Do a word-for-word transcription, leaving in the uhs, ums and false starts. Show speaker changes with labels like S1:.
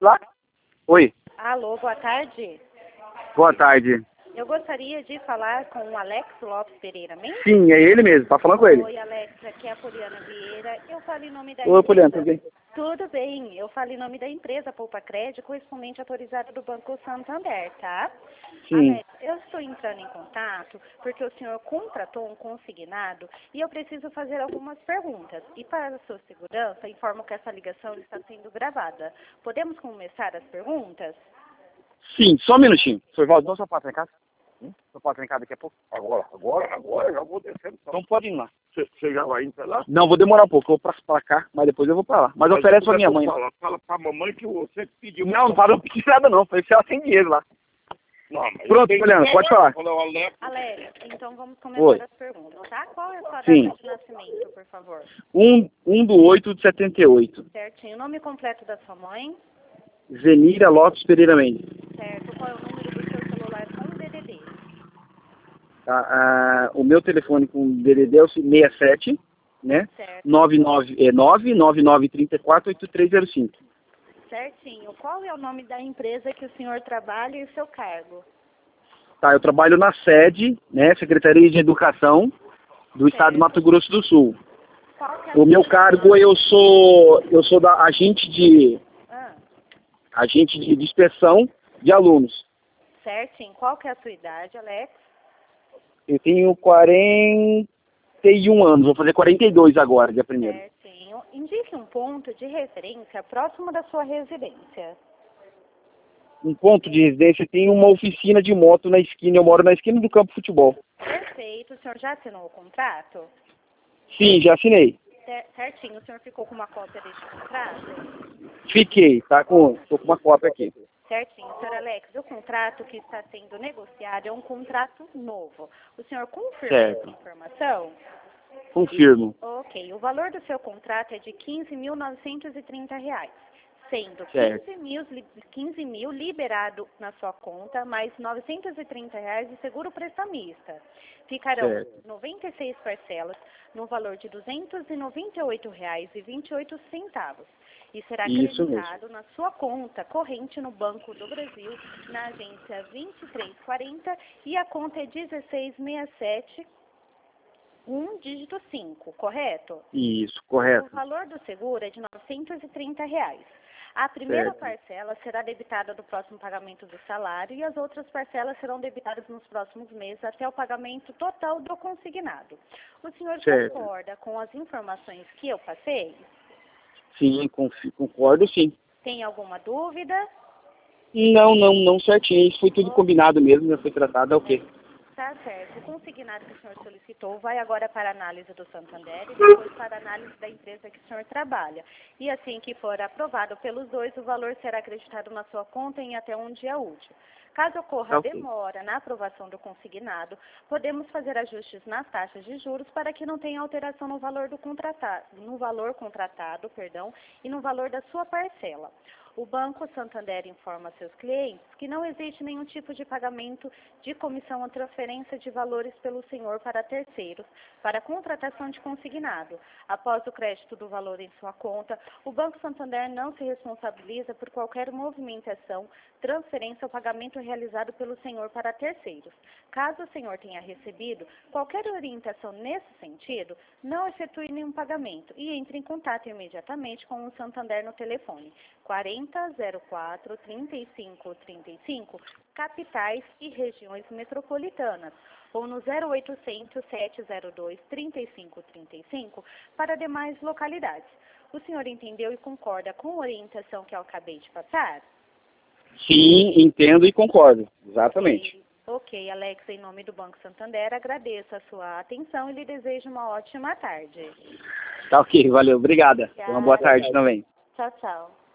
S1: lá? Oi.
S2: Alô, boa tarde.
S1: Boa tarde.
S2: Eu gostaria de falar com o Alex Lopes Pereira Mendes.
S1: Sim, é ele mesmo. Tá falando com ele.
S2: Oi, Alex. Aqui é a Poliana Vieira. Eu falo em nome da
S1: Oi,
S2: empresa...
S1: Poliana, tudo bem?
S2: Tudo bem. Eu falo em nome da empresa Poupa Crédito, correspondente autorizada do Banco Santander, tá?
S1: Sim.
S2: Alex, eu estou entrando em contato porque o senhor contratou um consignado e eu preciso fazer algumas perguntas. E para a sua segurança, informo que essa ligação está sendo gravada. Podemos começar as perguntas?
S1: Sim, só um minutinho. Senhor Valdo, dá o sapato em casa. Hum? Sapato em casa daqui a pouco. Agora, agora, agora, já vou descendo. Então pode ir lá.
S3: Você já vai indo pra lá?
S1: Não, vou demorar um pouco. Eu vou pra, pra cá, mas depois eu vou pra lá. Mas,
S3: Mas
S1: oferece
S3: se
S1: pra minha mãe.
S3: Fala, fala pra mamãe que você pediu.
S1: Não, não parou pedir nada não. Falei que ela tem dinheiro lá.
S3: Não, mas
S1: Pronto,
S3: tem-
S1: Poliana, pode falar.
S3: Quando eu olhar-
S2: Alex, então vamos começar
S1: Oi.
S2: as perguntas, tá? Qual é a sua
S1: Sim.
S2: data de nascimento, por favor?
S1: Um, um do oito de setenta e oito.
S2: Certinho. O nome completo da sua mãe?
S1: Zenira Lopes Pereira Mendes.
S2: Certo. Qual é o número do seu celular com D D D?
S1: Tá, ah, o meu telefone com D D D é o sessenta e sete, né?
S2: Certo.
S1: nove nove é nove nove nove três quatro oito três zero cinco.
S2: Certinho. Qual é o nome da empresa que o senhor trabalha e o seu cargo?
S1: Tá, eu trabalho na sede, né, Secretaria de Educação do Estado de Mato Grosso do Sul.
S2: Qual que é a
S1: O meu
S2: sua-
S1: cargo, eu sou, eu sou da agente de,
S2: Ah,
S1: agente de dispersão de alunos.
S2: certinho. Qual que é a sua idade, Alex?
S1: Eu tenho quarenta e um anos, vou fazer quarenta e dois agora, dia primeiro.
S2: Certinho. Indique um ponto de referência próximo da sua residência.
S1: Um ponto de residência, tem uma oficina de moto na esquina, eu moro na esquina do campo de futebol.
S2: Perfeito. O senhor já assinou o contrato?
S1: Sim, já assinei.
S2: Cer- Certinho. O senhor ficou com uma cópia deste contrato?
S1: Fiquei, tá com, tô com uma cópia aqui.
S2: Certinho. senhor Alex, o contrato que está sendo negociado é um contrato novo. O senhor confirma
S1: Certo.
S2: essa informação?
S1: Confirmo.
S2: Ok. O valor do seu contrato é de quinze mil novecentos e trinta reais, sendo
S1: Certo.
S2: quinze mil, li- quinze mil liberado na sua conta, mais novecentos e trinta reais de seguro prestamista. Ficarão
S1: Certo.
S2: noventa e seis parcelas no valor de duzentos e noventa e oito reais e vinte e oito centavos. E será
S1: Isso
S2: acreditado na sua conta corrente no Banco do Brasil, na agência vinte e três quarenta, e a conta é dezesseis sessenta e sete, um dígito cinco, correto?
S1: Isso,
S2: O
S1: correto.
S2: valor do seguro é de novecentos e trinta reais. A primeira
S1: Certo.
S2: parcela será debitada do próximo pagamento do salário e as outras parcelas serão debitadas nos próximos meses até o pagamento total do consignado. O senhor
S1: Certo.
S2: concorda com as informações que eu passei?
S1: Sim, confi- concordo sim.
S2: Tem alguma dúvida?
S1: Não, não, não certinho. Isso foi tudo combinado mesmo, já foi tratado, é o quê?
S2: Tá certo. O consignado que o senhor solicitou vai agora para a análise do Santander e depois para a análise da empresa que o senhor trabalha. E assim que for aprovado pelos dois, o valor será acreditado na sua conta em até um dia útil. Caso ocorra
S1: Ok.
S2: demora na aprovação do consignado, podemos fazer ajustes nas taxas de juros para que não tenha alteração no valor do contratado, no valor contratado, perdão, e no valor da sua parcela. O Banco Santander informa seus clientes que não existe nenhum tipo de pagamento de comissão ou transferência de valores pelo senhor para terceiros, para contratação de consignado. Após o crédito do valor em sua conta, o Banco Santander não se responsabiliza por qualquer movimentação, transferência ou pagamento realizado pelo senhor para terceiros. Caso o senhor tenha recebido qualquer orientação nesse sentido, não efetue nenhum pagamento e entre em contato imediatamente com o Santander no telefone quarenta, zero quatro, trinta e cinco, trinta e cinco, capitais e regiões metropolitanas, ou no zero oitocentos, sete zero dois, trinta e cinco, trinta e cinco para demais localidades. O senhor entendeu e concorda com a orientação que eu acabei de passar?
S1: Sim, entendo e concordo. Exatamente.
S2: Ok, Alex, em nome do Banco Santander, agradeço a sua atenção e lhe desejo uma ótima tarde.
S1: Tá ok, valeu. Obrigada. Uma boa tarde também.
S2: Tchau, tchau.